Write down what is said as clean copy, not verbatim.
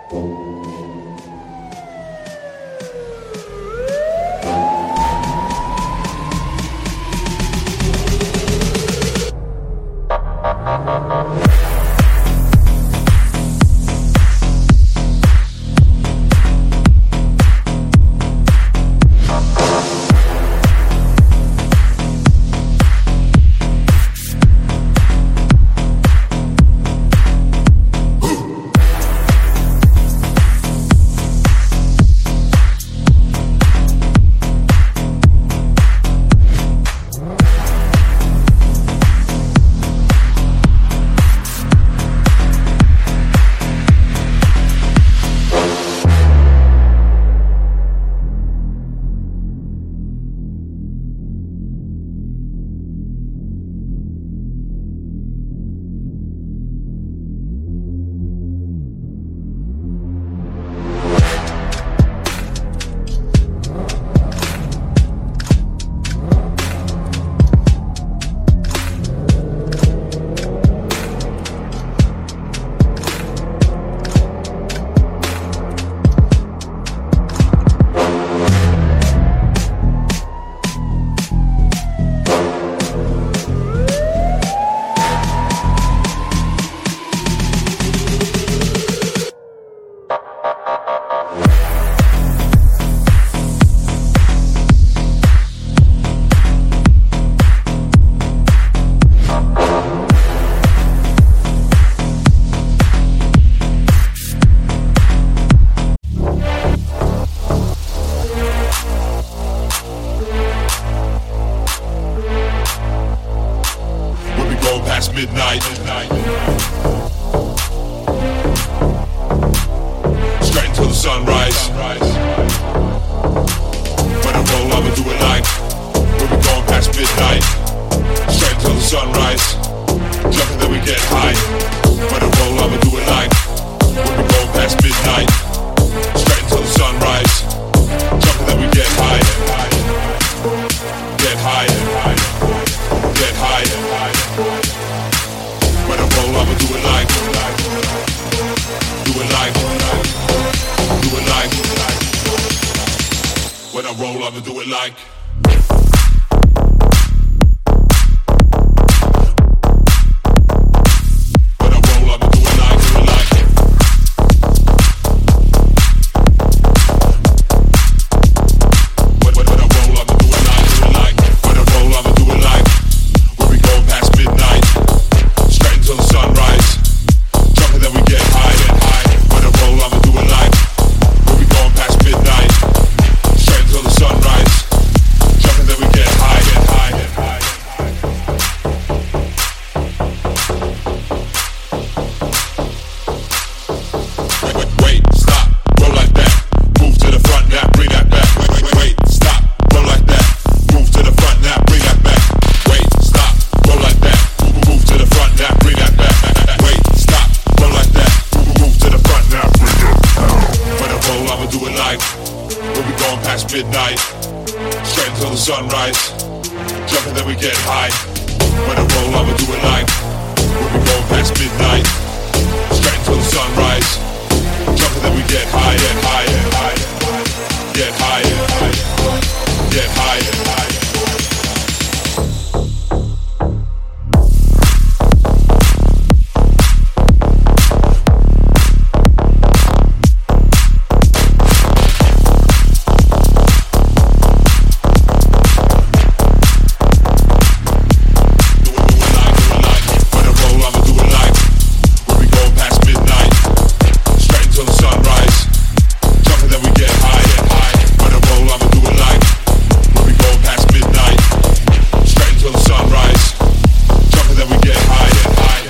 midnight. Straight until the sunrise. When I roll, I'ma do it like we'll be going past midnight. Straight until the sunrise. Jumping, then we get high. When I roll, I'ma do it like we'll be going past midnight. Straight until the sunrise. Jumping, then we get high. Get high. Get high. When I roll, I'ma do it like. Do it like. Do it like. When I roll, I'ma do it like. Midnight, straight until the sunrise. Jumping, then we get high. When I roll, I'ma do it like we'll be going past midnight. Straight until the sunrise.